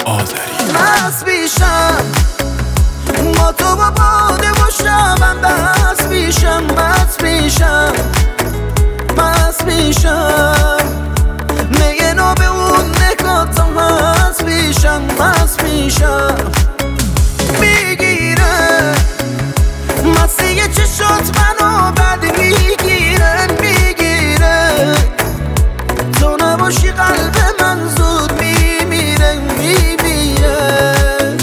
آذری. مست میشم با تو با باده و شبم، بس میشم مست میشم مست میشم، میگه نو به اون نگاتم مست میشم مست میشم، میگیره مستی چشات منو بد میگیره میگیره، تو نباشی قلب من زود میمیره میمیره.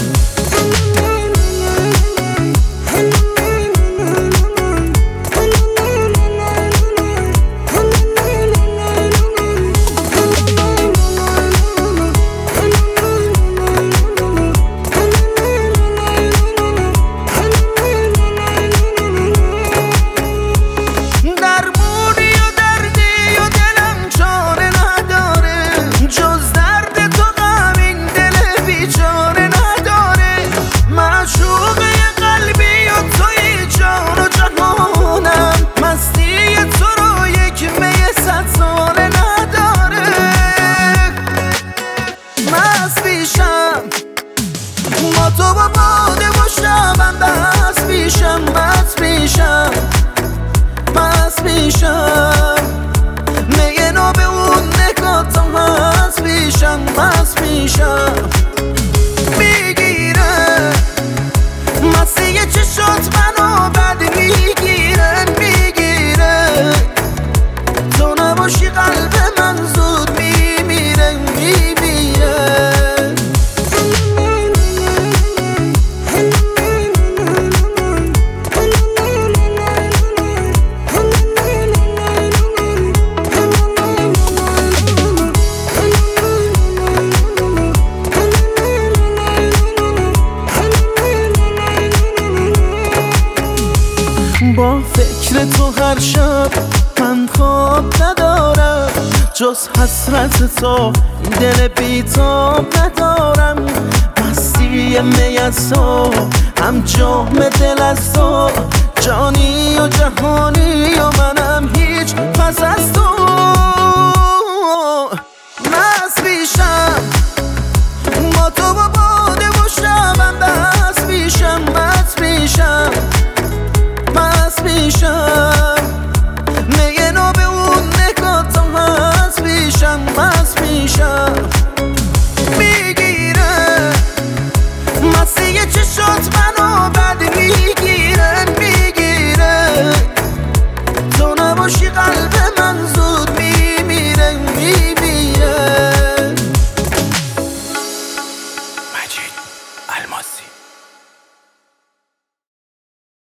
با تو با باده و شبم بس میشم مست میشم مست میشم، میگه نو به اون نگاتم مست میشم مست میشم، میگیره مستی چشات منو بد میگیره میگیره، تو نباشی قلب من زود میمیره میمیره. با فکر تو هر شب من خواب ندارم، جز حسرت تو این دل بیتاب ندارم، مستی می از تو هم جام دل از تو، جانی و جهانی و منم هیچ پس از تو.